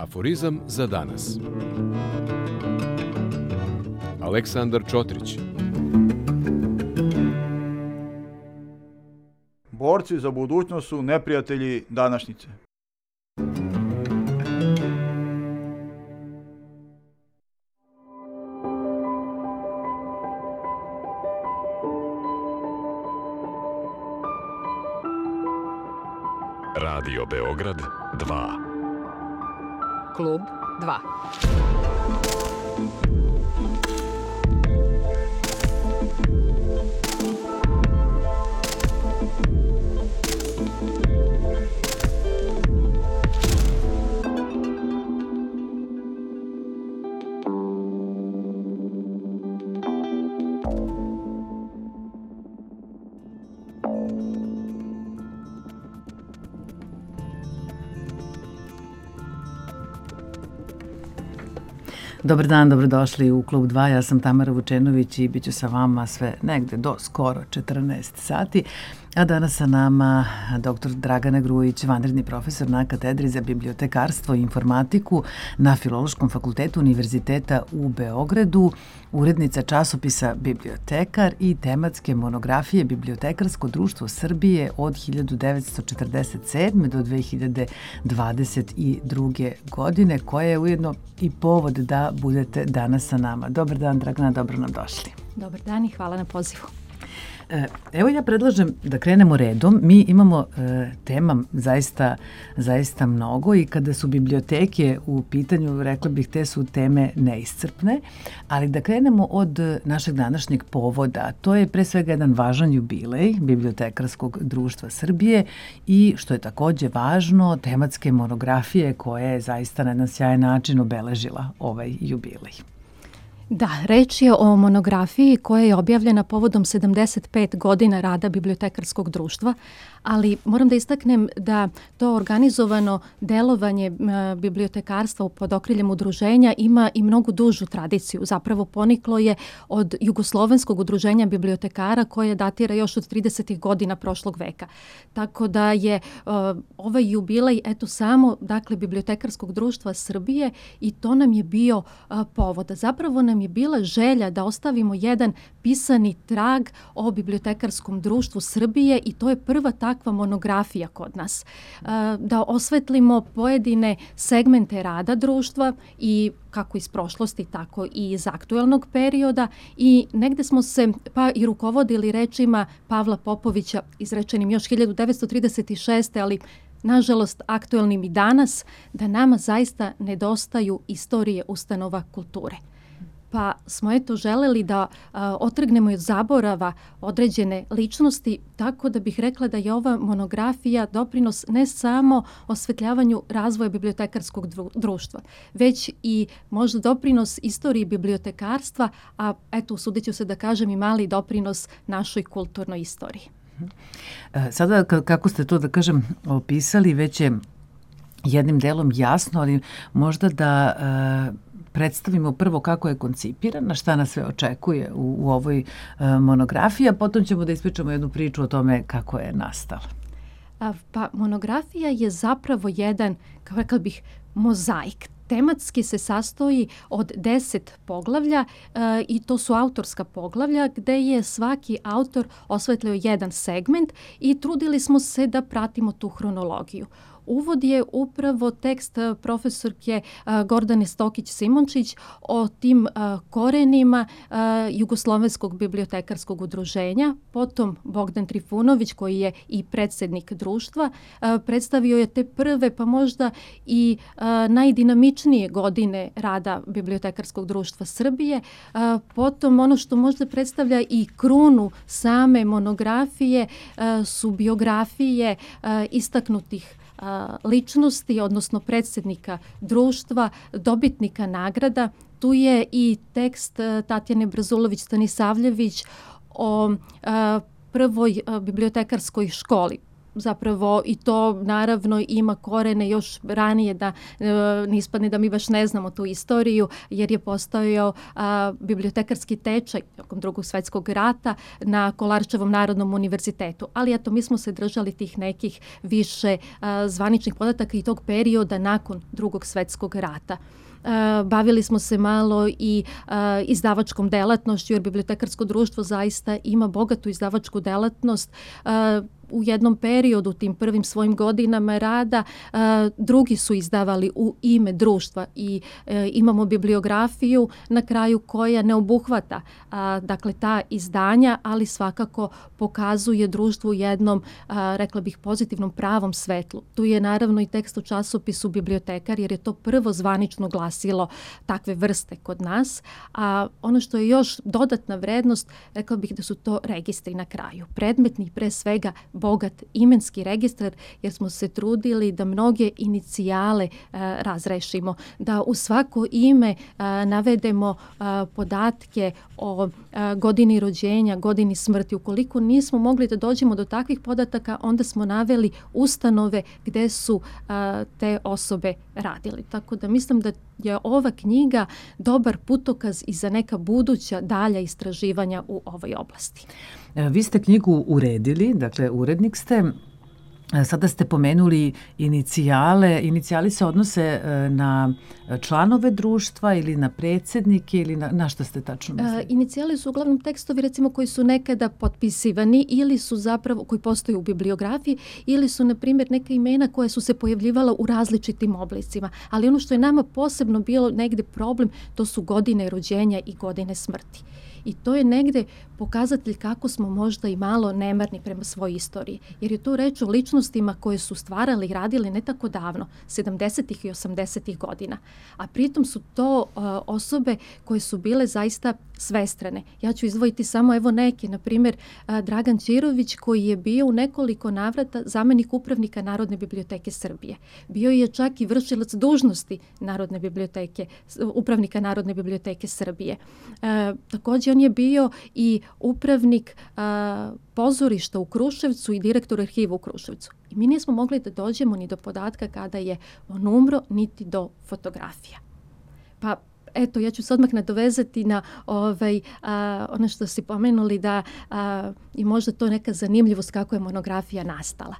Aforizam za danas. Aleksandar Čotrić. Borci za budućnost su neprijatelji današnjice. Radio Beograd 2. Klub 2. Dobar dan, dobrodošli u Klub 2. Ja sam Tamara Vučenović i bit ću sa vama sve negde do skoro 14 sati. A danas sa nama dr. Dragana Grujić, vanredni profesor na katedri za bibliotekarstvo i informatiku na Filološkom fakultetu Univerziteta u Beogradu, urednica časopisa Bibliotekar i tematske monografije Bibliotekarsko društvo Srbije od 1947. do 2022. godine, koja je ujedno i povod da budete danas sa nama. Dobar dan, Dragana, dobro nam došli. Dobar dan i hvala na pozivu. Evo ja predlažem da krenemo redom. Mi imamo tema zaista mnogo i kada su biblioteke u pitanju, rekla bih, te su teme neiscrpne, ali da krenemo od našeg današnjeg povoda. To je pre svega jedan važan jubilej Bibliotekarskog društva Srbije i, što je takođe važno, tematske monografije koja je zaista na jedan sjajan način obeležila ovaj jubilej. Da, reč je o monografiji koja je objavljena povodom 75 godina rada Bibliotekarskog društva, ali moram da istaknem da to organizovano delovanje bibliotekarstva pod okriljem udruženja ima i mnogo dužu tradiciju. Zapravo poniklo je od Jugoslovenskog udruženja bibliotekara koje datira još od 30. godina prošlog veka. Tako da je ovaj jubilej samo Bibliotekarskog društva Srbije i to nam je bio povod. Zapravo nam je bila želja da ostavimo jedan pisani trag o Bibliotekarskom društvu Srbije i to je prva takva monografija kod nas. Da osvetlimo pojedine segmente rada društva i kako iz prošlosti, tako i iz aktuelnog perioda i negde smo se pa i rukovodili rečima Pavla Popovića, izrečenim još 1936. ali nažalost aktuelnim i danas, da nama zaista nedostaju istorije ustanova kulture. Pa smo želeli da otrgnemo od zaborava određene ličnosti, tako da bih rekla da je ova monografija doprinos ne samo osvetljavanju razvoja bibliotekarskog društva, već i možda doprinos istoriji bibliotekarstva, a usudit ću se da kažem i mali doprinos našoj kulturnoj istoriji. Sada, kako ste to, da kažem, opisali, već je jednim delom jasno, ali možda da predstavimo prvo kako je koncipirana, šta nas sve očekuje u ovoj monografiji, a potom ćemo da ispričamo jednu priču o tome kako je nastala. Pa monografija je zapravo jedan, kao rekla bih, mozaik. Tematski se sastoji od 10 poglavlja i to su autorska poglavlja gde je svaki autor osvetlio jedan segment i trudili smo se da pratimo tu hronologiju. Uvod je upravo tekst profesorke Gordane Stokić-Simončić o tim korenima Jugoslovenskog bibliotekarskog udruženja. Potom Bogdan Trifunović, koji je i predsjednik društva, predstavio je te prve pa možda i najdinamičnije godine rada Bibliotekarskog društva Srbije. Potom ono što možda predstavlja i krunu same monografije su biografije istaknutih ličnosti, odnosno predsjednika društva, dobitnika nagrada. Tu je i tekst Tatjane Brazulović-Stanisavljević o prvoj bibliotekarskoj školi. zapravo i to naravno ima korene još ranije, da ne ispadne da mi baš ne znamo tu istoriju, jer je postojao bibliotekarski tečaj tokom Drugog svjetskog rata na Kolarčevom narodnom univerzitetu. Ali eto, mi smo se držali tih nekih više zvaničnih podataka i tog perioda nakon Drugog svjetskog rata. Bavili smo se malo i izdavačkom delatnošću, jer bibliotekarsko društvo zaista ima bogatu izdavačku delatnost. U jednom periodu, tim prvim svojim godinama rada, drugi su izdavali u ime društva i imamo bibliografiju na kraju koja ne obuhvata dakle ta izdanja, ali svakako pokazuje društvu jednom, rekla bih, pozitivnom pravom svetlu. Tu je naravno i tekst u časopisu Bibliotekar, jer je to prvo zvanično glasilo takve vrste kod nas, a ono što je još dodatna vrednost, rekla bih da su to registri na kraju. Predmetni, pre svega bogat imenski registar, jer smo se trudili da mnoge inicijale razrešimo, da u svako ime navedemo podatke o godini rođenja, godini smrti. Ukoliko nismo mogli da dođemo do takvih podataka, onda smo naveli ustanove gde su te osobe radili. Tako da mislim da je ova knjiga dobar putokaz i za neka buduća dalja istraživanja u ovoj oblasti. Vi ste knjigu uredili, dakle urednik ste. Sada ste pomenuli inicijale. Inicijali se odnose na članove društva ili na predsjednike ili na što ste tačno mislili? Inicijali su uglavnom tekstovi, recimo, koji su nekada potpisivani ili su zapravo, koji postoje u bibliografiji, ili su, na primjer, neka imena koja su se pojavljivala u različitim oblicima. Ali ono što je nama posebno bilo negde problem, to su godine rođenja i godine smrti. I to je negde pokazatelj kako smo možda i malo nemarni prema svojoj istoriji. Jer je tu reč o ličnostima koje su stvarali i radili ne tako davno, 70. i 80. godina. A pritom su to osobe koje su bile zaista svestrane. Ja ću izdvojiti samo evo neke, na primjer Dragan Ćirović, koji je bio u nekoliko navrata zamenik upravnika Narodne biblioteke Srbije. Bio je čak i vršilac dužnosti Narodne biblioteke, upravnika Narodne biblioteke Srbije. Također on je bio i upravnik pozorišta u Kruševcu i direktor arhiva u Kruševcu. I mi nismo mogli da dođemo ni do podatka kada je on umro, niti do fotografija. Pa eto, ja ću se odmah nadovezati na ono što si pomenuli, da i možda to neka zanimljivost kako je monografija nastala.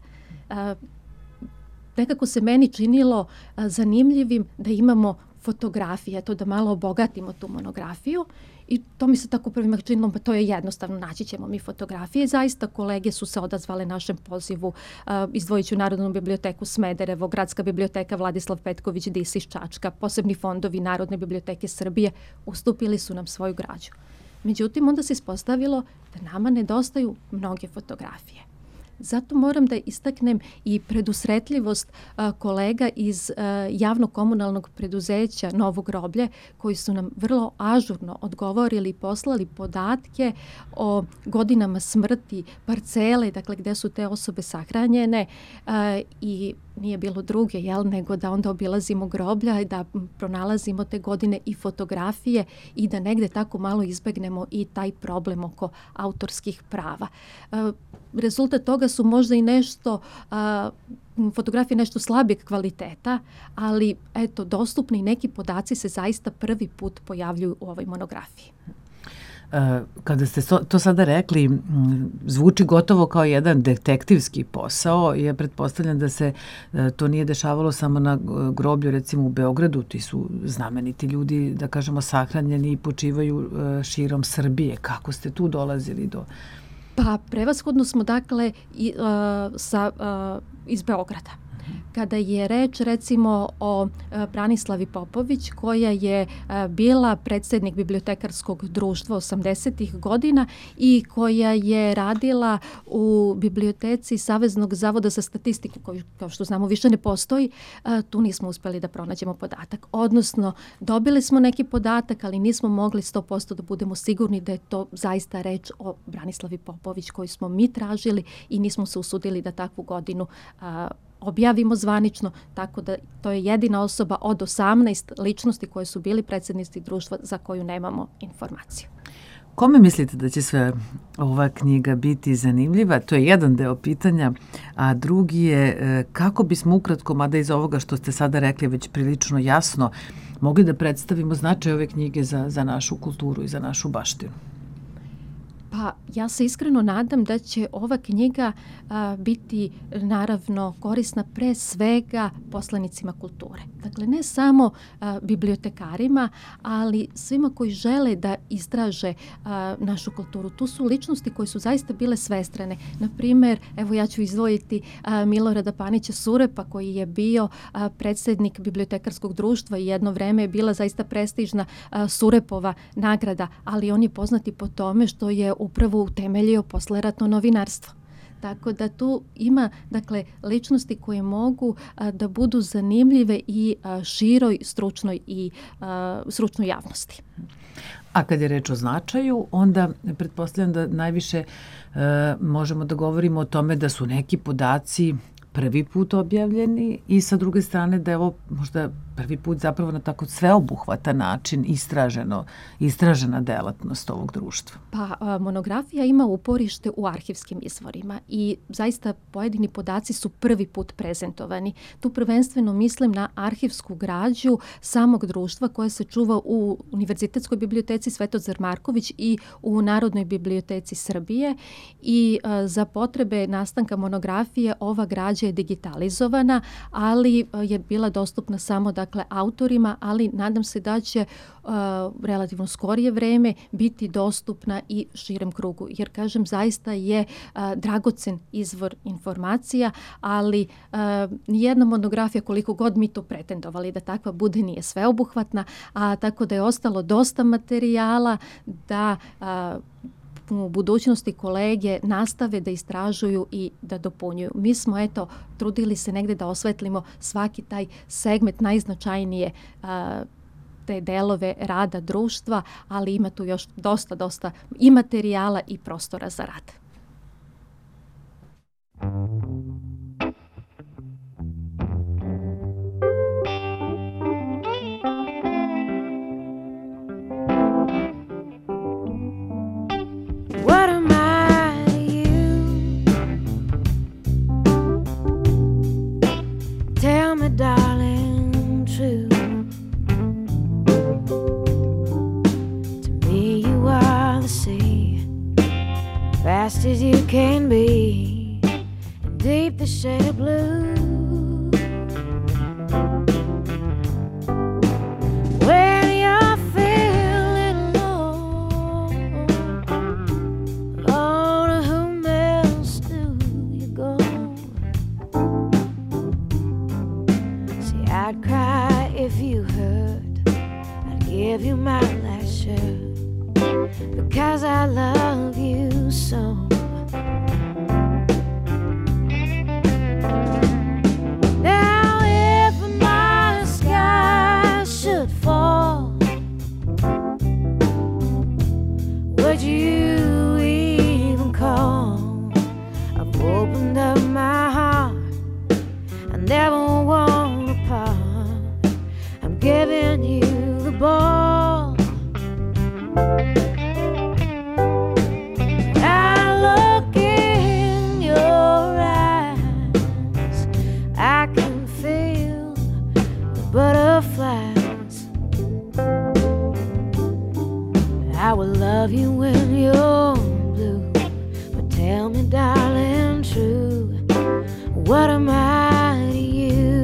Nekako se meni činilo zanimljivim da imamo fotografije, to da malo obogatimo tu monografiju. I to mi se tako prvima činilo, pa to je jednostavno, naći ćemo mi fotografije. Zaista kolege su se odazvale našem pozivu. Izdvojit ću Narodnu biblioteku Smederevo, Gradska biblioteka Vladislav Petković Dis iz Čačka, posebni fondovi Narodne biblioteke Srbije ustupili su nam svoju građu. Međutim, onda se ispostavilo da nama nedostaju mnoge fotografije. Zato moram da istaknem i predusretljivost kolega iz javno-komunalnog preduzeća Novo groblje, koji su nam vrlo ažurno odgovorili i poslali podatke o godinama smrti, parcele, dakle gde su te osobe sahranjene, i nije bilo druge, nego da onda obilazimo groblja i da pronalazimo te godine i fotografije i da negde tako malo izbegnemo i taj problem oko autorskih prava. Rezultat toga su možda i nešto, fotografije nešto slabijeg kvaliteta, ali eto, dostupni neki podaci se zaista prvi put pojavljuju u ovoj monografiji. Kada ste to sada rekli, zvuči gotovo kao jedan detektivski posao. Ja pretpostavljam da se to nije dešavalo samo na groblju, recimo u Beogradu. Ti su znameniti ljudi, da kažemo, sahranjeni i počivaju širom Srbije. Kako ste tu dolazili do... Pa prevashodno smo dakle iz Beograda. Kada je reč recimo o Branislavi Popović, koja je bila predsjednik bibliotekarskog društva 80. godina i koja je radila u biblioteci Saveznog zavoda za statistiku, koji, kao što znamo, više ne postoji, tu nismo uspjeli da pronađemo podatak. Odnosno, dobili smo neki podatak, ali nismo mogli 100% da budemo sigurni da je to zaista reč o Branislavi Popović koju smo mi tražili i nismo se usudili da takvu godinu objavimo zvanično, tako da to je jedina osoba od 18 ličnosti koje su bili predsjednici društva za koju nemamo informaciju. Kome mislite da će sve ova knjiga biti zanimljiva? To je jedan deo pitanja, a drugi je kako bismo ukratko, mada iz ovoga što ste sada rekli već prilično jasno, mogli da predstavimo značaj ove knjige za našu kulturu i za našu baštinu. Pa ja se iskreno nadam da će ova knjiga biti naravno korisna pre svega poslanicima kulture. Dakle, ne samo bibliotekarima, ali svima koji žele da istraže našu kulturu. Tu su ličnosti koje su zaista bile svestrane. Naprimer, evo ja ću izdvojiti Milorada Panića Surepa, koji je bio predsjednik bibliotekarskog društva i jedno vreme je bila zaista prestižna Surepova nagrada, ali on je poznati po tome što je upravo utemeljio posleratno novinarstvo. Tako da tu ima ličnosti koje mogu da budu zanimljive i široj stručnoj i stručnoj javnosti. A kad je reč o značaju, onda pretpostavljam da najviše možemo da govorimo o tome da su neki podaci prvi put objavljeni i sa druge strane da je ovo možda prvi put zapravo na tako sveobuhvatan način istražena delatnost ovog društva. Pa monografija ima uporište u arhivskim izvorima i zaista pojedini podaci su prvi put prezentovani. Tu prvenstveno mislim na arhivsku građu samog društva koja se čuva u Univerzitetskoj biblioteci Svetozar Marković i u Narodnoj biblioteci Srbije i za potrebe nastanka monografije ova građa je digitalizovana, ali je bila dostupna samo autorima, ali nadam se da će relativno skorije vreme biti dostupna i širem krugu. Jer, kažem, zaista je dragocen izvor informacija, ali nijedna monografija, koliko god mi to pretendovali da takva bude, nije sveobuhvatna, a tako da je ostalo dosta materijala da u budućnosti kolege nastave da istražuju i da dopunjuju. Mi smo, trudili se negde da osvetlimo svaki taj segment najznačajnije te delove rada društva, ali ima tu još dosta i materijala i prostora za rad. What am I to you? Tell me, darling, true. To me you are the sea, fast as you can be, and deep the shade of blue. I'd cry if you hurt, I'd give you my last shirt, because I love you so. Now if my sky should fall, would you even call? I've opened up my heart, I never want giving you the ball. I look in your eyes, I can feel the butterflies. I will love you when you're blue, but tell me, darling, true, what am I to you?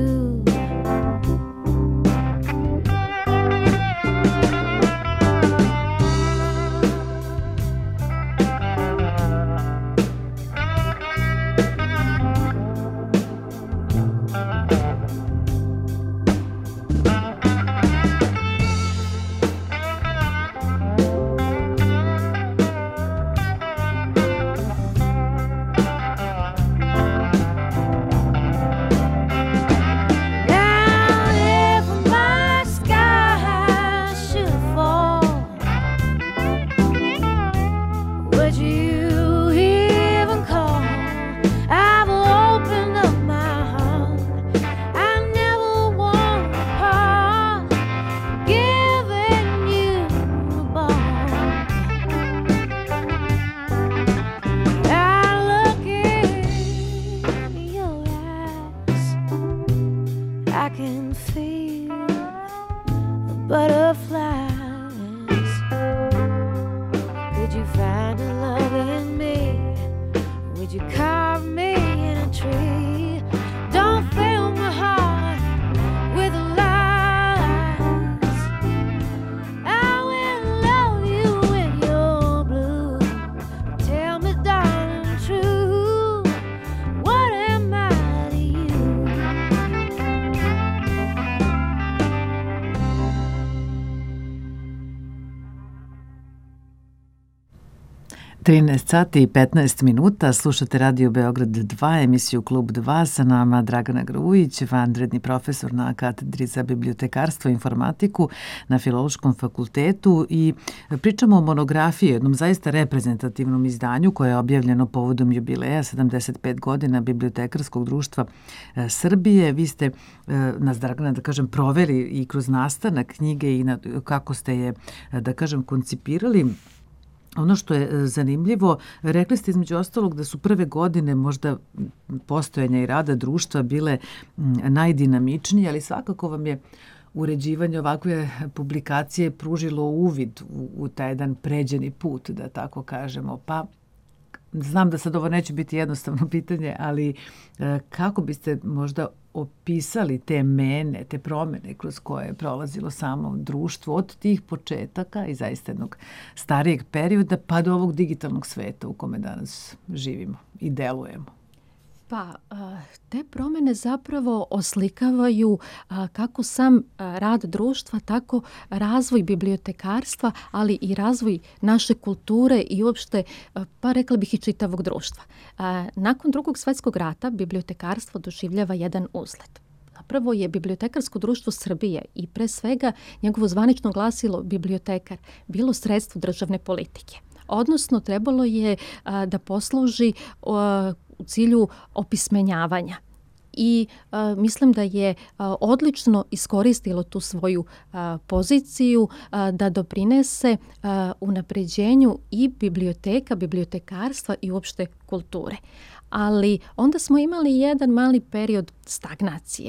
13 sati i 15 minuta, slušate Radio Beograd 2, emisiju Klub 2, sa nama Dragana Grujić, vanredni profesor na katedri za bibliotekarstvo i informatiku na Filološkom fakultetu i pričamo o monografiji, jednom zaista reprezentativnom izdanju koje je objavljeno povodom jubileja 75 godina Bibliotekarskog društva Srbije. Vi ste nas, Dragana, da kažem, proveli i kroz nastanak knjige i kako ste je, da kažem, koncipirali. Ono što je zanimljivo, rekli ste između ostalog da su prve godine možda postojanja i rada društva bile najdinamičnije, ali svakako vam je uređivanje ovakve publikacije pružilo uvid u taj jedan pređeni put, da tako kažemo. Pa znam da sad ovo neće biti jednostavno pitanje, ali kako biste možda opisali te mene, te promene kroz koje je prolazilo samo društvo od tih početaka i zaista jednog starijeg perioda pa do ovog digitalnog sveta u kome danas živimo i delujemo? Pa, te promene zapravo oslikavaju kako sam rad društva, tako razvoj bibliotekarstva, ali i razvoj naše kulture i uopšte, pa rekla bih i čitavog društva. Nakon Drugog svjetskog rata bibliotekarstvo doživljava jedan uzlet. Zapravo je Bibliotekarsko društvo Srbije i pre svega njegovo zvanično glasilo bibliotekar bilo sredstvo državne politike. Odnosno, trebalo je da posluži u cilju opismenjavanja. I mislim da je odlično iskoristilo tu svoju poziciju da doprinese unapređenju i biblioteka, bibliotekarstva i uopšte kulture. Ali onda smo imali jedan mali period stagnacije.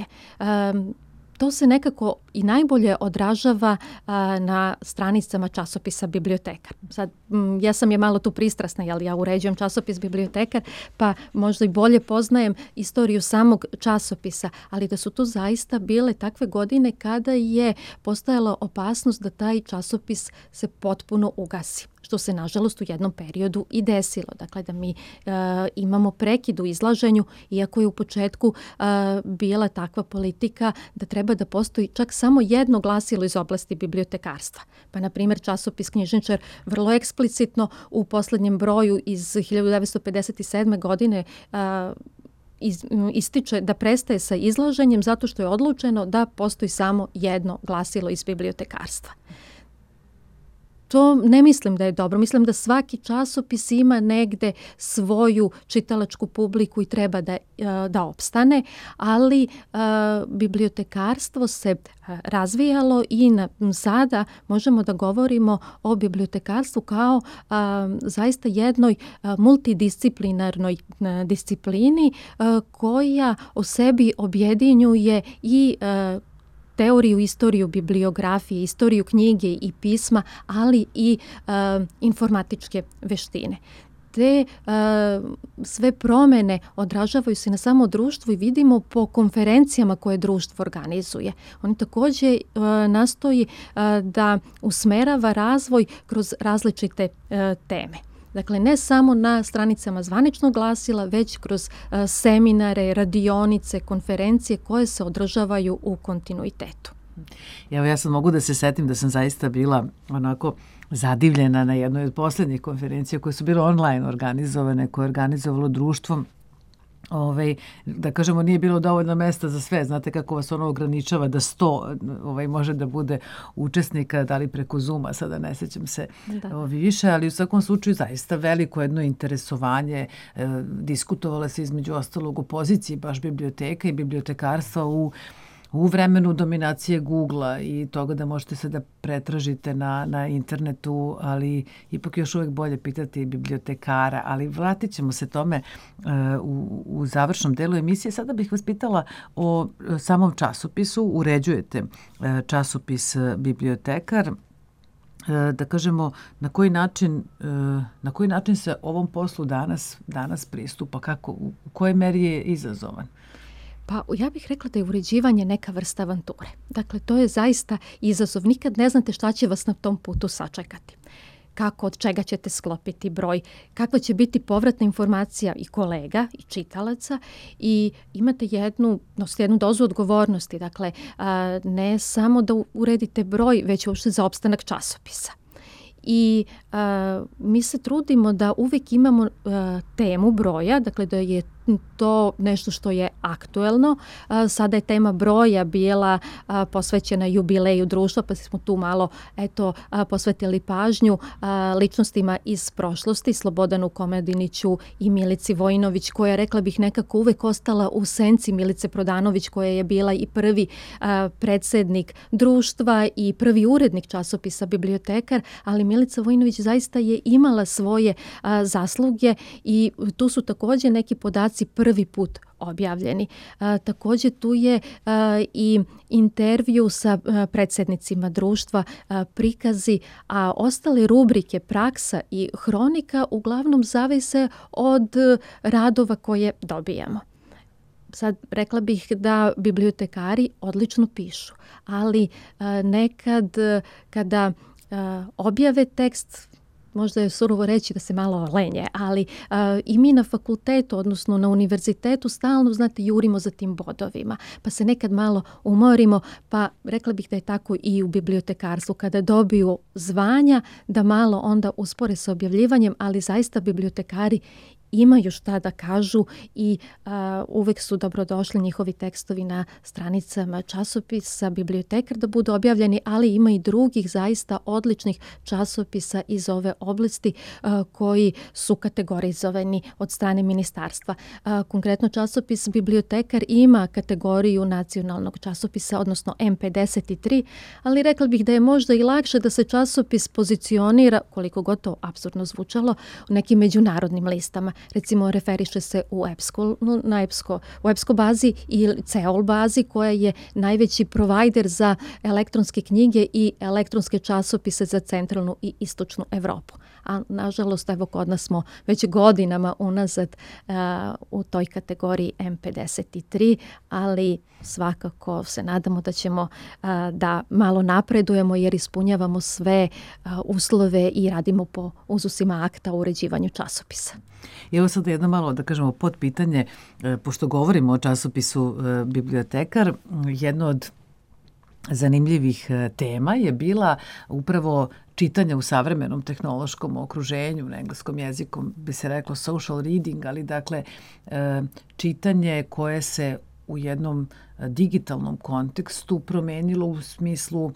To se nekako i najbolje odražava na stranicama časopisa Bibliotekar. Sad, ja sam je malo tu pristrasna, jer ja uređujem časopis Bibliotekar, pa možda i bolje poznajem istoriju samog časopisa, ali da su to zaista bile takve godine kada je postojala opasnost da taj časopis se potpuno ugasi, što se nažalost u jednom periodu i desilo. Dakle, da mi imamo prekid u izlaženju, iako je u početku bila takva politika da treba da postoji čak samo jedno glasilo iz oblasti bibliotekarstva. Pa, na primjer, časopis Knjižničar vrlo eksplicitno u posljednjem broju iz 1957. godine ističe da prestaje sa izlaženjem zato što je odlučeno da postoji samo jedno glasilo iz bibliotekarstva. To ne mislim da je dobro. Mislim da svaki časopis ima negde svoju čitalačku publiku i treba da opstane, ali bibliotekarstvo se razvijalo i sada možemo da govorimo o bibliotekarstvu kao zaista jednoj multidisciplinarnoj disciplini koja o sebi objedinjuje i teoriju, istoriju bibliografije, istoriju knjige i pisma, ali i informatičke veštine. Te sve promene odražavaju se na samo društvo i vidimo po konferencijama koje društvo organizuje. On također nastoji da usmerava razvoj kroz različite teme. Dakle, ne samo na stranicama zvaničnog glasila, već kroz seminare, radionice, konferencije koje se održavaju u kontinuitetu. Evo, ja sad mogu da se setim da sam zaista bila onako zadivljena na jednoj od posljednjih konferencija koje su bile online organizovane, koje je organizovalo društvo. Da kažemo, nije bilo dovoljno mesta za sve. Znate kako vas ono ograničava da 100 može da bude učesnika, da li preko Zooma, sada ne sećam se više, ali u svakom slučaju zaista veliko jedno interesovanje. Diskutovalo se između ostalog o poziciji baš biblioteka i bibliotekarstva u vremenu dominacije Google-a i toga da možete se da pretražite na internetu, ali ipak još uvijek bolje pitati bibliotekara. Ali vratit ćemo se tome u završnom delu emisije. Sada bih vas pitala o samom časopisu. Uređujete časopis Bibliotekar. Da kažemo, na koji način se ovom poslu danas pristupa? U kojoj meri je izazovan? Pa ja bih rekla da je uređivanje neka vrsta avanture. Dakle, to je zaista izazov. Nikad ne znate šta će vas na tom putu sačekati. Kako, od čega ćete sklopiti broj, kakva će biti povratna informacija i kolega i čitalaca i imate jednu dozu odgovornosti. Dakle, ne samo da uredite broj, već uopšte za opstanak časopisa. i mi se trudimo da uvijek imamo temu broja, dakle da je to nešto što je aktuelno. Sada je tema broja bila posvećena jubileju društva, pa smo tu malo posvetili pažnju ličnostima iz prošlosti, Slobodanu Komediniću i Milici Vojinović, koja je, rekla bih, nekako uvek ostala u senci Milice Prodanović, koja je bila i prvi predsjednik društva i prvi urednik časopisa Bibliotekar, ali Milica Vojinović zaista je imala svoje zasluge i tu su također neki podaci prvi put objavljeni. Također tu je i intervju sa predsjednicima društva, prikazi, a ostale rubrike praksa i hronika uglavnom zavise od radova koje dobijamo. Sad rekla bih da bibliotekari odlično pišu, ali nekad kada objave tekst, možda je surovo reći da se malo lenje, ali i mi na fakultetu, odnosno na univerzitetu, stalno, znate, jurimo za tim bodovima, pa se nekad malo umorimo, pa rekla bih da je tako i u bibliotekarstvu. Kada dobiju zvanja, da malo onda uspore sa objavljivanjem, ali zaista bibliotekari imaju šta da kažu i uvek su dobrodošli njihovi tekstovi na stranicama časopisa Bibliotekar da budu objavljeni, ali ima i drugih zaista odličnih časopisa iz ove oblasti koji su kategorizovani od strane ministarstva. Konkretno časopis Bibliotekar ima kategoriju nacionalnog časopisa, odnosno M53, ali rekla bih da je možda i lakše da se časopis pozicionira, koliko god to apsurdno zvučalo, u nekim međunarodnim listama. Recimo, referiše se u EBSCO bazi ili CEOL bazi, koja je najveći provajder za elektronske knjige i elektronske časopise za centralnu i istočnu Evropu. A nažalost, evo, kod nas smo već godinama unazad u toj kategoriji M53, ali svakako se nadamo da ćemo da malo napredujemo jer ispunjavamo sve uslove i radimo po uzusima akta o uređivanju časopisa. Evo sad jedno malo, da kažemo, podpitanje, pošto govorimo o časopisu Bibliotekar, jedno od zanimljivih tema je bila upravo čitanje u savremenom tehnološkom okruženju, na engleskom jeziku bi se reklo social reading, ali dakle čitanje koje se u jednom digitalnom kontekstu promenilo u smislu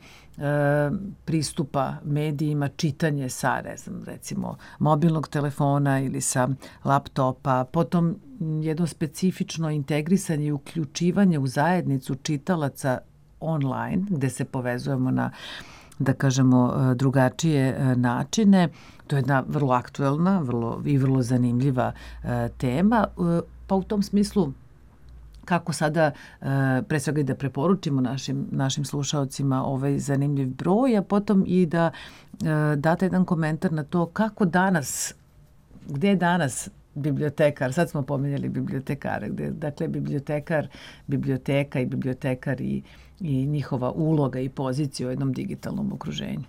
pristupa medijima, čitanje sa, recimo, mobilnog telefona ili sa laptopa, potom jedno specifično integrisanje i uključivanje u zajednicu čitalaca online, gde se povezujemo na, da kažemo, drugačije načine. To je jedna vrlo aktuelna i vrlo zanimljiva tema, pa u tom smislu kako sada pre svega i da preporučimo našim slušaocima ovaj zanimljiv broj, a potom i da date jedan komentar na to kako danas, gde je danas bibliotekar, sad smo pomenjali bibliotekare, dakle bibliotekar, biblioteka i bibliotekar i njihova uloga i pozicija u jednom digitalnom okruženju.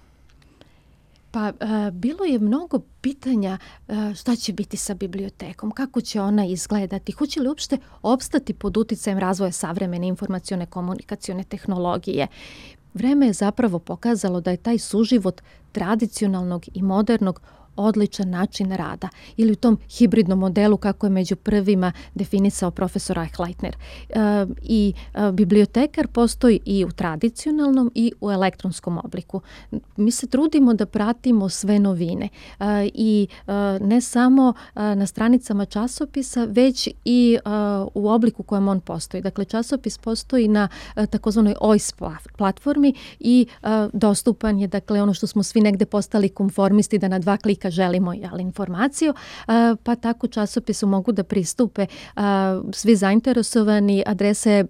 Pa bilo je mnogo pitanja šta će biti sa bibliotekom, kako će ona izgledati, hoće li uopšte opstati pod uticajem razvoja savremene informacione komunikacione tehnologije. Vreme je zapravo pokazalo da je taj suživot tradicionalnog i modernog odličan način rada ili u tom hibridnom modelu kako je među prvima definisao profesor Eichleitner. I bibliotekar postoji i u tradicionalnom i u elektronskom obliku. Mi se trudimo da pratimo sve novine i ne samo na stranicama časopisa, već i u obliku kojem on postoji. Dakle, časopis postoji na takozvanoj OIS platformi i dostupan je, dakle, ono što smo svi negde postali konformisti da na 2 klika želimo informaciju, pa tako časopisu mogu da pristupe svi zainteresovani. Adresa je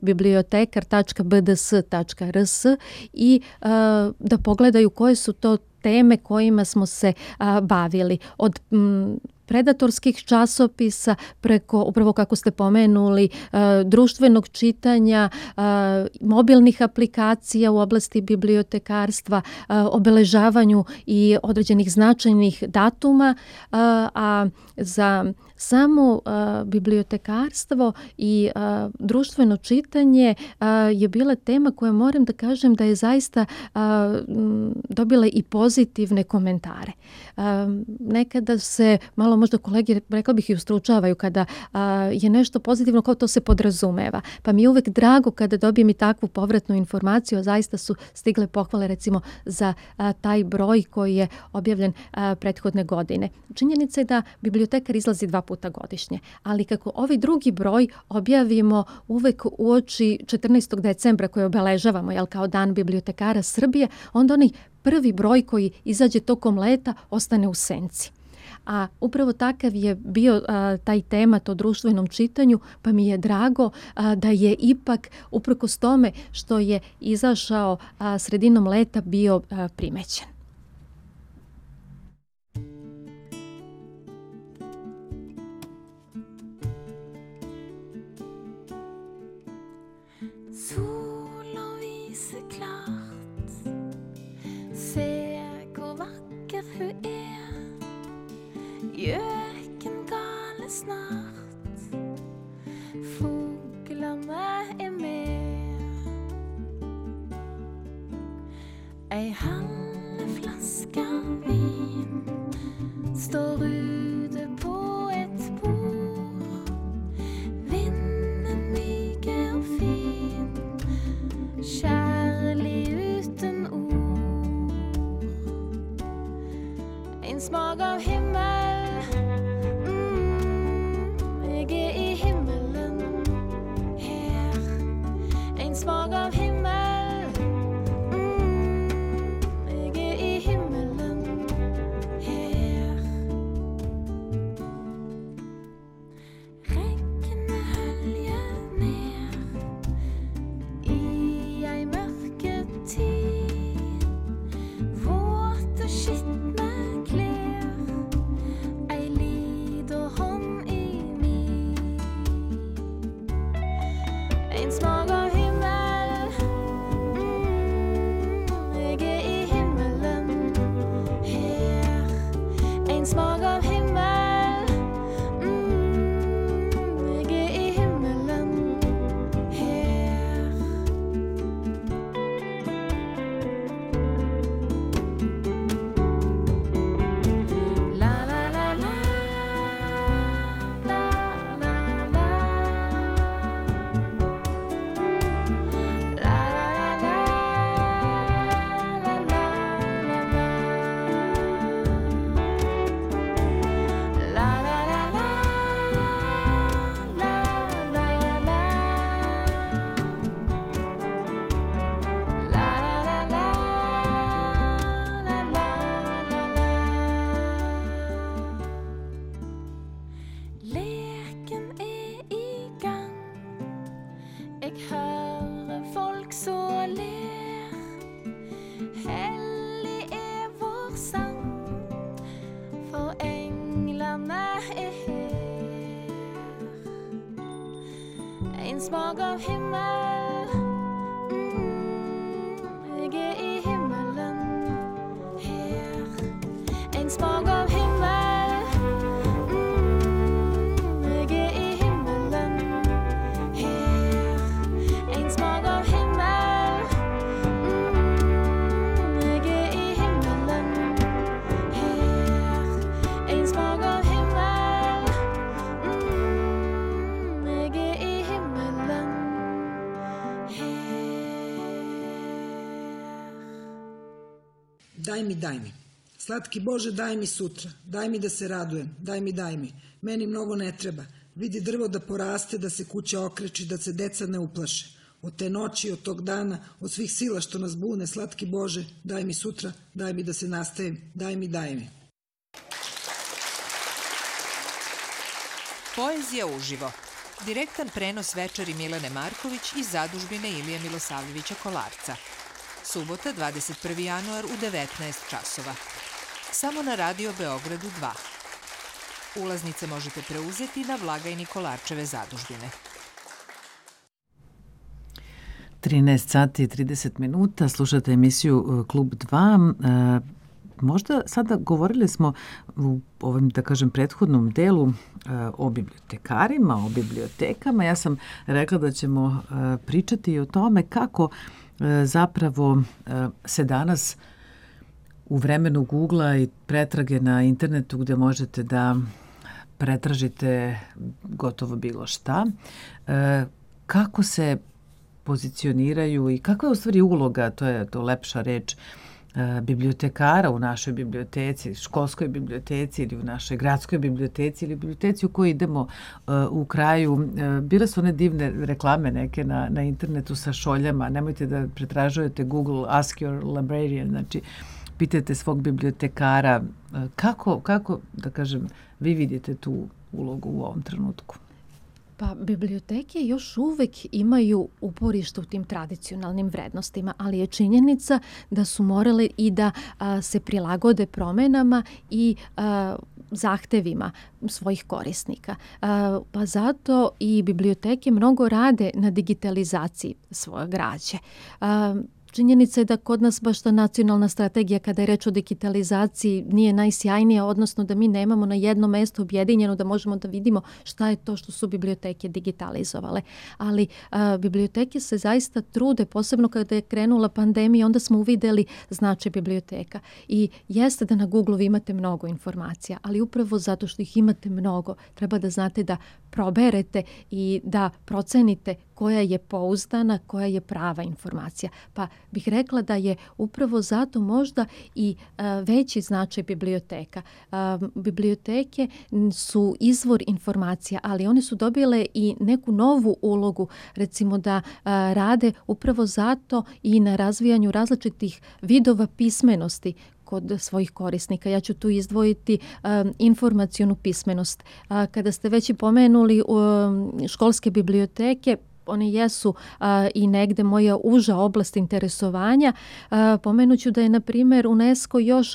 bibliotekar.bds.rs i da pogledaju koje su to teme kojima smo se bavili. Od predatorskih časopisa preko, upravo kako ste pomenuli, društvenog čitanja, mobilnih aplikacija u oblasti bibliotekarstva, obeležavanju i određenih značajnih datuma, a za samo bibliotekarstvo i društveno čitanje je bila tema koja moram da kažem da je zaista dobila i pozitivne komentare. Nekada se malo možda kolege, rekla bih, i ustručavaju kada je nešto pozitivno, kao to se podrazumeva. Pa mi je uvek drago kada dobijem i takvu povratnu informaciju, a zaista su stigle pohvale recimo za taj broj koji je objavljen prethodne godine. Činjenica je da bibliotekar izlazi 2 puta godišnje, ali kako ovaj drugi broj objavimo uvek uoči 14. decembra koji obeležavamo kao Dan bibliotekara Srbije, onda onaj prvi broj koji izađe tokom leta ostane u senci. A upravo takav je bio taj temat o društvenom čitanju, pa mi je drago da je ipak, uprkos tome što je izašao sredinom leta, bio primećen. Solen viser klart, se hvor vakker hun er. Gjøken gale snart, fuglene er med. Ei halve flaske vin står ute på et bord. Vinden myk og fin, kjærlig uten ord. En smak av himmel, jeg er i himmelen her. En smak av himmel, jeg er i himmelen her. Regnet høljer ned i ei mørketid. Våte, skitne klær, ei liten hånd i min. En smak av himmel, jeg er i himmelen her. En smak av himmel, jeg er i himmelen her. La la la la, la la la. La la la la, la la la la. La la la la, la la la. La la la la, la la la. Leken er i gang, jeg hører folk så ler. Hellig er vår sang, for englene er her. En smak av himmel, jeg er i himmelen her. En smak av himmel, jeg er i himmelen her. En smak av himmel, jeg er i himmelen her. En smak av himmel, jeg er i himmelen her. Daj mi. Slatki Bože, daj mi sutra. Daj mi da se radujem. Daj mi. Meni mnogo ne treba. Vidi drvo da poraste, da se kuća okreči, da se deca ne uplaše. Od te noći, od tog dana, od svih sila što nas bune, slatki Bože, daj mi sutra, daj mi da se nastavim. Daj mi. Poezija uživo. Direktan prenos večeri Milene Marković iz zadužbine Ilije Milosavljevića Kolarca. Subota, 21. januar u 19 časova. Samo na Radio Beogradu 2. Ulaznice možete preuzeti na blagajni Kolarčeve zadužbine. 13 sati i 30 minuta, slušate emisiju Klub 2. možda sada govorili smo u ovom, da kažem, prethodnom delu o bibliotekarima, o bibliotekama. Ja sam rekla da ćemo pričati i o tome kako zapravo se danas u vremenu Googlea i pretrage na internetu gde možete da pretražite gotovo bilo šta, kako se pozicioniraju i kakva je u stvari uloga, to je to lepša reč, bibliotekara u našoj biblioteci, školskoj biblioteci ili u našoj gradskoj biblioteci ili biblioteci u kojoj idemo u kraju. Bile su one divne reklame neke na internetu sa šoljama. Nemojte da pretražujete Google, ask your librarian, znači pitajte svog bibliotekara. Kako, da kažem, vi vidite tu ulogu u ovom trenutku? Pa biblioteke još uvek imaju uporište u tim tradicionalnim vrednostima, ali je činjenica da su morale i da se prilagode promenama i zahtevima svojih korisnika. Pa zato i biblioteke mnogo rade na digitalizaciji svoje građe. Činjenica je da kod nas baš ta nacionalna strategija kada je reč o digitalizaciji nije najsjajnija, odnosno da mi nemamo na jedno mesto objedinjeno da možemo da vidimo šta je to što su biblioteke digitalizovale. Ali biblioteke se zaista trude, posebno kada je krenula pandemija, onda smo uvideli značaj biblioteka. I jeste da na Google vi imate mnogo informacija, ali upravo zato što ih imate mnogo, treba da znate da proberete i da procenite koja je pouzdana, koja je prava informacija. Pa bih rekla da je upravo zato možda i veći značaj biblioteka. Biblioteke su izvor informacija, ali one su dobile i neku novu ulogu, recimo da rade upravo zato i na razvijanju različitih vidova pismenosti kod svojih korisnika. Ja ću tu izdvojiti informacionu pismenost. Kada ste već i pomenuli školske biblioteke, one jesu i negde moja uža oblast interesovanja. Pomenuću da je, na primjer, UNESCO još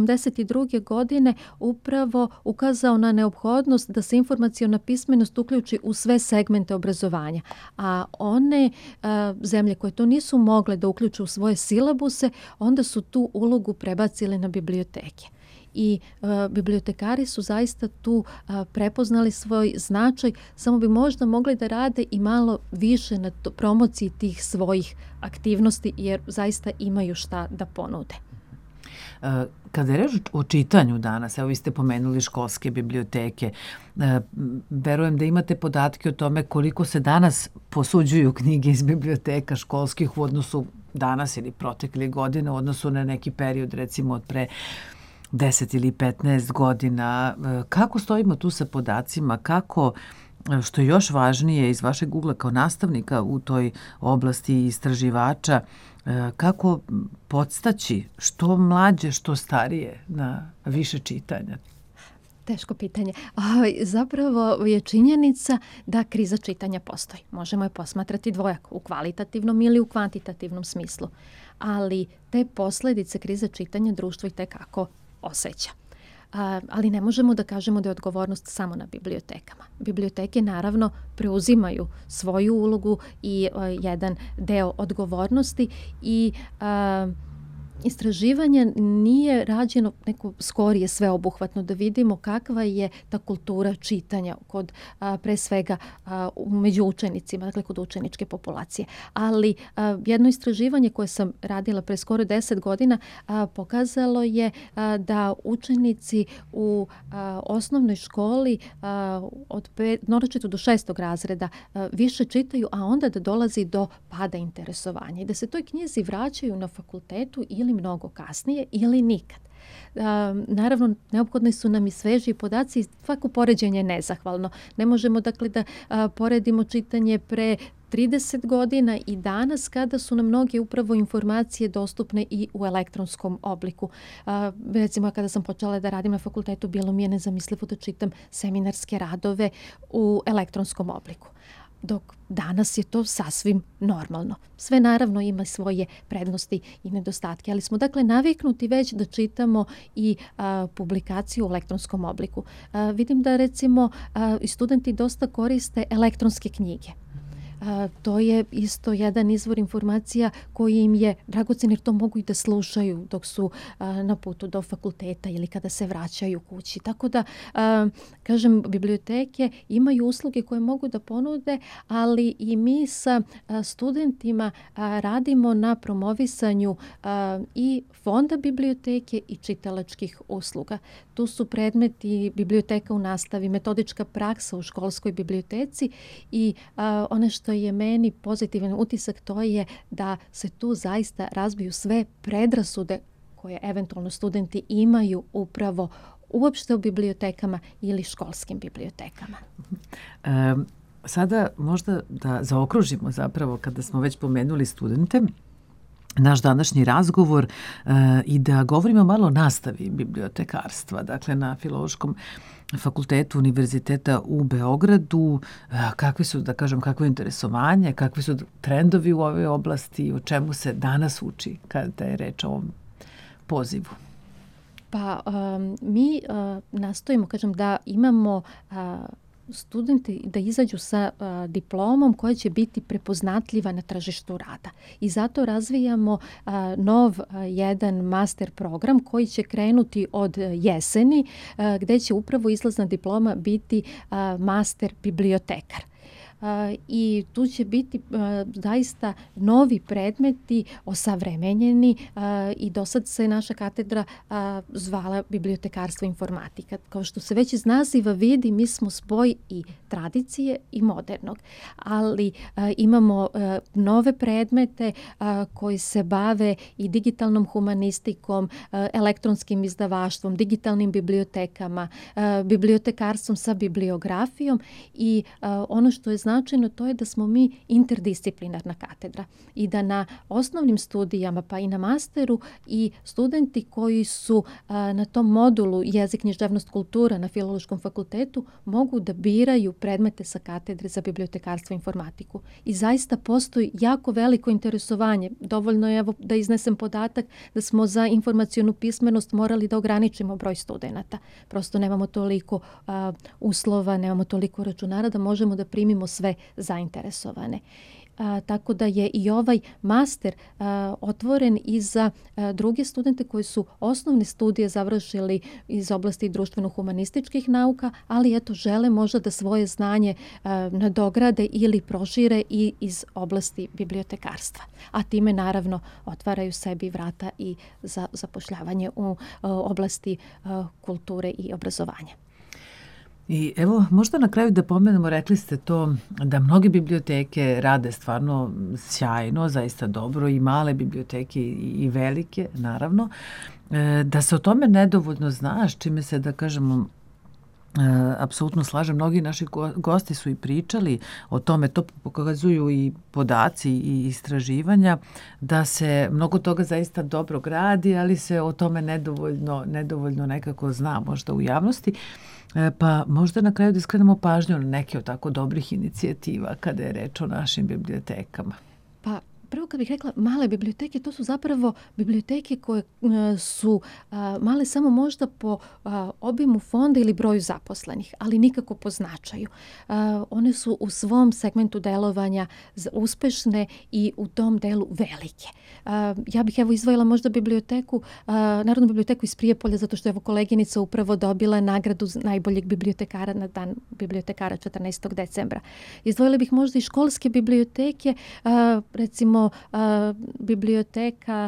82. godine upravo ukazao na neophodnost da se informaciona pismenost uključi u sve segmente obrazovanja. A one zemlje koje to nisu mogle da uključe u svoje silabuse, onda su tu ulogu prebacile na biblioteke. I bibliotekari su zaista tu prepoznali svoj značaj, samo bi možda mogli da rade i malo više na promociji tih svojih aktivnosti, jer zaista imaju šta da ponude. Kada je reč o čitanju danas, evo vi ste pomenuli školske biblioteke, verujem da imate podatke o tome koliko se danas posuđuju knjige iz biblioteka školskih u odnosu danas ili proteklih godina, u odnosu na neki period, recimo od pre 10 ili 15 godina. Kako stojimo tu sa podacima? Kako, što je još važnije iz vašeg ugla kao nastavnika u toj oblasti istraživača, kako podstaći što mlađe, što starije na više čitanja? Teško pitanje. Zapravo je činjenica da kriza čitanja postoji. Možemo je posmatrati dvojako, u kvalitativnom ili u kvantitativnom smislu. Ali te posledice krize čitanja društvo i tekako osjeća. Ali ne možemo da kažemo da je odgovornost samo na bibliotekama. Biblioteke naravno preuzimaju svoju ulogu i jedan deo odgovornosti i istraživanje nije rađeno neko skorije sveobuhvatno da vidimo kakva je ta kultura čitanja kod pre svega među učenicima, dakle kod učeničke populacije. Ali jedno istraživanje koje sam radila pre skoro 10 godina pokazalo je da učenici u osnovnoj školi od naročito do 6. razreda više čitaju, a onda da dolazi do pada interesovanja i da se toj knjizi vraćaju na fakultetu ili mnogo kasnije ili nikad. Naravno, neophodni su nam i sveži podaci i svako poređenje je nezahvalno. Ne možemo dakle da poredimo čitanje pre 30 godina i danas kada su nam mnoge upravo informacije dostupne i u elektronskom obliku. Recimo, kada sam počela da radim na fakultetu, bilo mi je nezamislivo da čitam seminarske radove u elektronskom obliku. Dok danas je to sasvim normalno. Sve naravno ima svoje prednosti i nedostatke, ali smo dakle naviknuti već da čitamo i publikaciju u elektronskom obliku. Vidim da recimo i studenti dosta koriste elektronske knjige. To je isto jedan izvor informacija koji im je dragocen jer to mogu i da slušaju dok su na putu do fakulteta ili kada se vraćaju kući. Tako da, kažem, biblioteke imaju usluge koje mogu da ponude, ali i mi sa studentima radimo na promovisanju i fonda biblioteke i čitalačkih usluga. Tu su predmeti biblioteka u nastavi, metodička praksa u školskoj biblioteci i ono što je meni pozitivan utisak to je da se tu zaista razbiju sve predrasude koje eventualno studenti imaju upravo uopšte u bibliotekama ili školskim bibliotekama. Sada možda da zaokružimo zapravo kada smo već pomenuli studente, naš današnji razgovor i da govorimo malo o nastavi bibliotekarstva, dakle na Filološkom fakultetu Univerziteta u Beogradu. Kakvi su, da kažem, kakvo je interesovanje, kakvi su trendovi u ovoj oblasti, o čemu se danas uči kada je reč o ovom pozivu? Pa mi nastojimo, kažem, da imamo studenti da izađu sa diplomom koja će biti prepoznatljiva na tržištu rada. I zato razvijamo nov jedan master program koji će krenuti od jeseni, gde će upravo izlazna diploma biti master bibliotekar. I tu će biti zaista novi predmeti osavremenjeni i do sad se naša katedra zvala bibliotekarstvo informatika. Kao što se već iz naziva vidi, mi smo spoj i tradicije i modernog, ali imamo nove predmete koji se bave i digitalnom humanistikom, elektronskim izdavaštvom, digitalnim bibliotekama, bibliotekarstvom sa bibliografijom i ono što je značajno to je da smo mi interdisciplinarna katedra i da na osnovnim studijama pa i na masteru i studenti koji su na tom modulu jezik, književnost, kultura na Filološkom fakultetu mogu da biraju predmete sa katedre za bibliotekarstvo i informatiku. I zaista postoji jako veliko interesovanje. Dovoljno je, evo, da iznesem podatak da smo za informacionu pismenost morali da ograničimo broj studenata. Prosto nemamo toliko uslova, nemamo toliko računara da možemo da primimo sve zainteresovane. Tako da je i ovaj master otvoren i za druge studente koji su osnovne studije završili iz oblasti društveno-humanističkih nauka, ali eto žele možda da svoje znanje nadograde ili prošire i iz oblasti bibliotekarstva. A time naravno otvaraju sebi vrata i za zapošljavanje u oblasti kulture i obrazovanja. I evo, možda na kraju da pomenemo, rekli ste to da mnoge biblioteke rade stvarno sjajno, zaista dobro, i male biblioteke i velike, naravno. Da se o tome nedovoljno zna, s čime se, da kažemo, apsolutno slažem. Mnogi naši gosti su i pričali o tome, to pokazuju i podaci i istraživanja, da se mnogo toga zaista dobro gradi, ali se o tome nedovoljno nekako zna možda u javnosti. Pa možda na kraju da skrenemo pažnju na neke od tako dobrih inicijativa kada je reč o našim bibliotekama. Pa prvo kad bih rekla male biblioteke, to su zapravo biblioteke koje su male samo možda po obimu fonda ili broju zaposlenih, ali nikako po značaju. One su u svom segmentu delovanja uspešne i u tom delu velike. Ja bih evo izdvojila možda biblioteku, Narodnu biblioteku iz Prijepolja, zato što je evo koleginica upravo dobila nagradu najboljeg bibliotekara na dan bibliotekara 14. decembra. Izdvojila bih možda i školske biblioteke, recimo biblioteka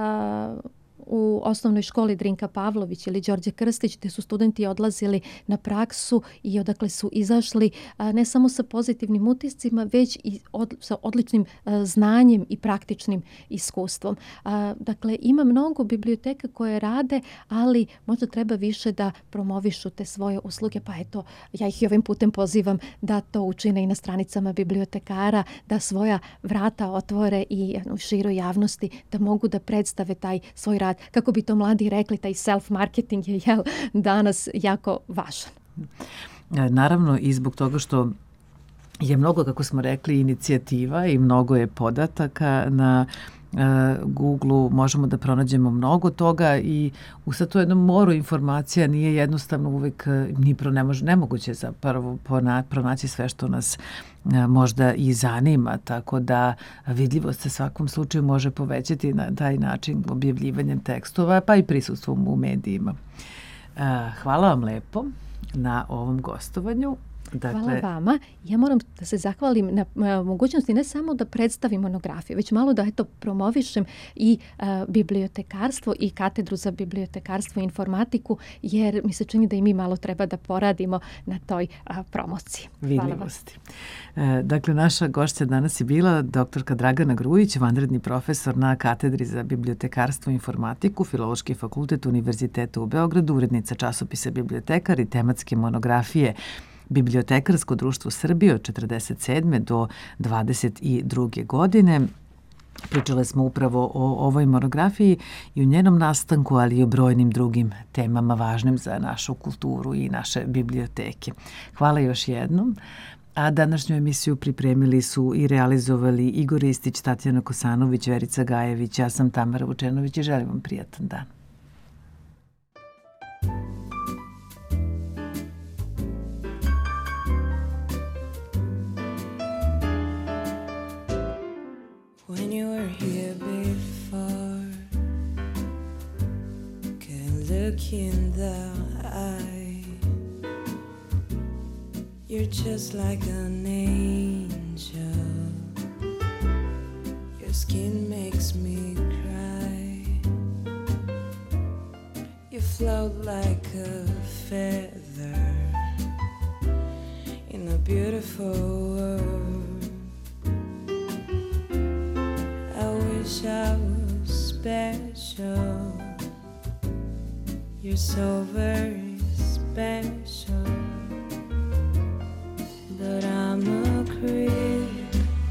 u osnovnoj školi Drinka Pavlović ili Đorđe Krstić, gde su studenti odlazili na praksu i odakle su izašli ne samo sa pozitivnim utiscima, već i sa odličnim znanjem i praktičnim iskustvom. Dakle, ima mnogo biblioteka koje rade, ali možda treba više da promovišu te svoje usluge, pa eto, ja ih i ovim putem pozivam da to učine i na stranicama bibliotekara, da svoja vrata otvore i u široj javnosti, da mogu da predstave taj svoj rad. Kako bi to mladi rekli, taj self-marketing je danas jako važan. Naravno i zbog toga što je mnogo, kako smo rekli, inicijativa i mnogo je podataka na Google-u možemo da pronađemo mnogo toga i u sad to jednom moru informacija nije jednostavno uvek nemoguće zapravo pronaći sve što nas možda i zanima, tako da vidljivost se svakom slučaju može povećati na taj način objavljivanjem tekstova, pa i prisustvom u medijima. Hvala vam lepo na ovom gostovanju. Dakle, hvala vama. Ja moram da se zahvalim na mogućnosti ne samo da predstavim monografiju, već malo da promovišem i bibliotekarstvo i katedru za bibliotekarstvo i informatiku, jer mi se čini da i mi malo treba da poradimo na toj promociji. Vidljivosti. Dakle, naša gošća danas je bila doktorka Dragana Grujić, vanredni profesor na katedri za bibliotekarstvo i informatiku, Filološki fakultet Univerziteta u Beogradu, urednica časopisa Bibliotekar i tematske monografije Bibliotekarsko društvo Srbije od 1947. do 1922. godine. Pričale smo upravo o ovoj monografiji i u njenom nastanku, ali i o brojnim drugim temama važnim za našu kulturu i naše biblioteke. Hvala još jednom. A današnju emisiju pripremili su i realizovali Igor Ristić, Tatjana Kosanović, Verica Gajević, ja sam Tamara Vučenović i želim vam prijatan dan. When you were here before, can look in the eye. You're just like an angel. Your skin makes me cry. You float like a feather in a beautiful world. I was special. You're so very special. But I'm a creep,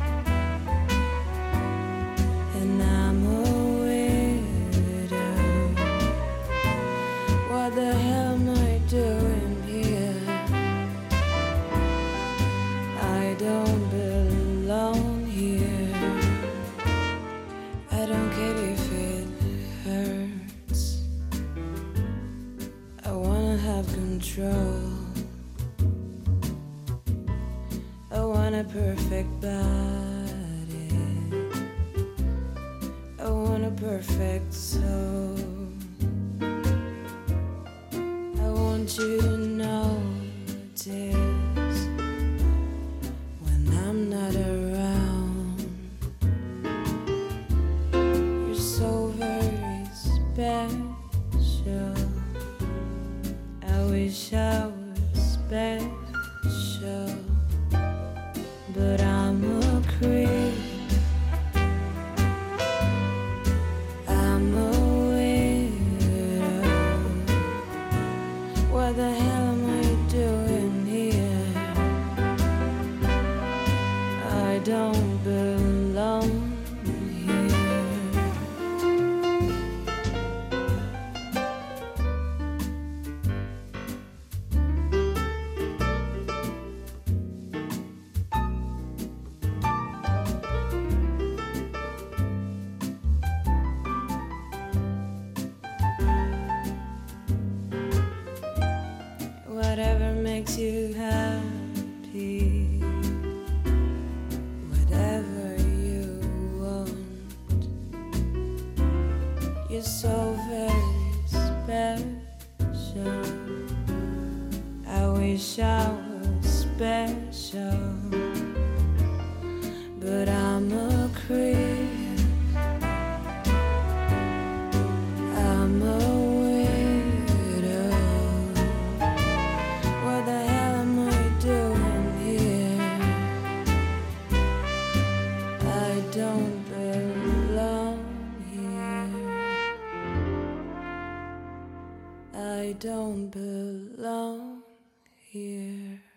and I'm a widow. What the hell am I doing here? I don't belong here. I don't care if it hurts. I wanna have control. I want a perfect body. I want a perfect soul. I want you to notice when I'm not around. You're so very special. I wish I was special. But I'm a creep. I'm a widow. What the hell am I doing here? I don't belong here. Whatever makes you happy, whatever you want. You're so very special. I wish I was special, but I'm a creep. I'm a widow. What the hell am I doing here? I don't belong here. I don't belong here.